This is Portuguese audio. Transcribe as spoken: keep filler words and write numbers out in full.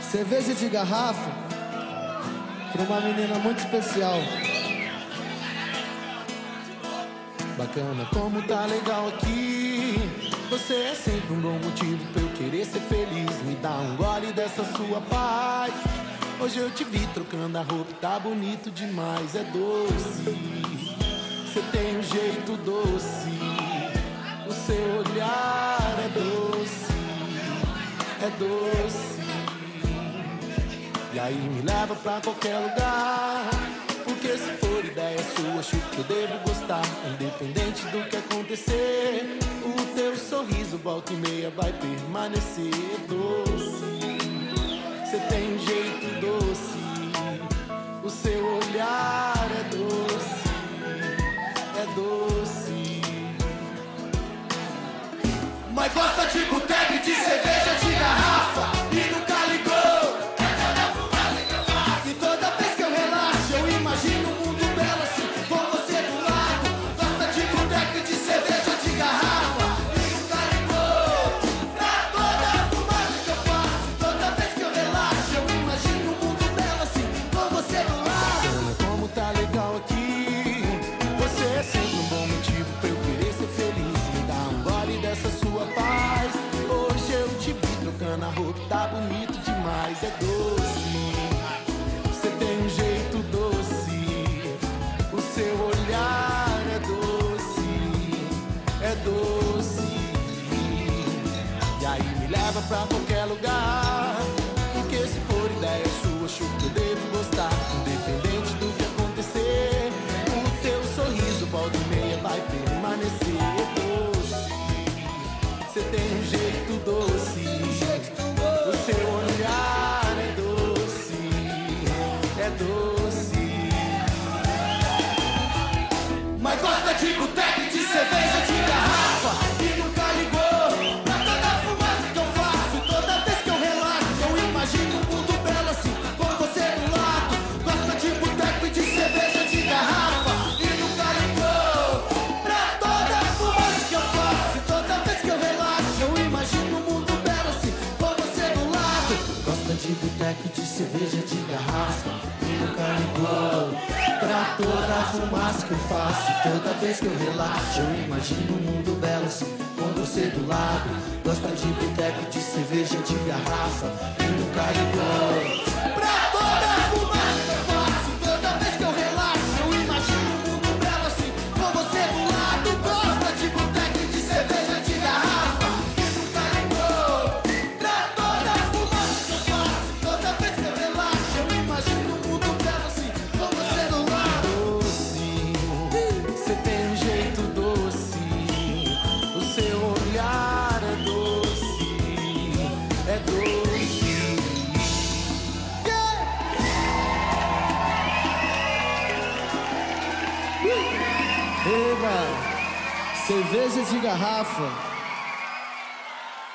Cerveja de garrafa pra uma menina muito especial. Bacana como tá legal aqui. Você é sempre um bom motivo pra eu querer ser feliz. Me dá um gole dessa sua paz. Hoje eu te vi trocando a roupa, tá bonito demais. É doce, você tem um jeito doce. O seu olhar é doce, é doce. E aí me leva pra qualquer lugar, porque se for ideia sua, acho que eu devo gostar. Independente do que acontecer, o teu sorriso volta e meia vai permanecer doce. Você tem um jeito doce, o seu olhar é doce, é doce. Mas gosta de boteco e de cerveja de garrafa e nunca ligou. E toda vez que eu relaxo eu imagino um mundo belo assim, com você do lado. Gosta de boteco e de cerveja de garrafa e nunca ligou pra toda a fumaça que eu faço. Toda vez que eu relaxo eu imagino um mundo belo assim, com você do lado. Como tá legal aqui. Você é sempre um bom motivo pra eu querer ser feliz. Me dá um gole dessa sua paz. Hoje eu te vi trocando a roupa, tá bonito demais. É doce, você tem um jeito doce. O seu olhar é doce, é doce. E aí me leva pra qualquer lugar, porque se for ideia sua, acho que eu devo gostar. Independente do que acontecer, o teu sorriso volta e meia vai permanecer doce. Você tem um jeito doce, o seu olhar é doce, é doce. Mas gosta de boteco e de cerveja de garrafa e nunca ligou pra toda a fumaça que eu faço. Toda vez que eu relaxo eu imagino um mundo belo assim, com você do lado. Gosta de boteco e de cerveja de garrafa e nunca ligou pra toda a fumaça que eu faço. Toda vez que eu relaxo eu imagino um mundo belo assim, com você do lado. Gosta de boteco e de cerveja de garrafa e nunca ligou pra toda a fumaça que eu faço. Toda vez que eu relaxo eu imagino um mundo belo assim, com você do lado. Gosta de boteco e de cerveja de garrafa e nunca ligou pra toda a fumaça que eu faço. Toda vez que eu relaxo eu imagino um mundo belo assim, com você do lado. Gosta de boteco e de cerveja de garrafa e nunca ligou pra toda a fumaça que eu faço. Toda vez que eu relaxo eu imagino um mundo belo assim, com você do lado. Doce, você tem um jeito doce. O seu olhar é doce, é doce. Yeah! Eba! Cerveja de garrafa.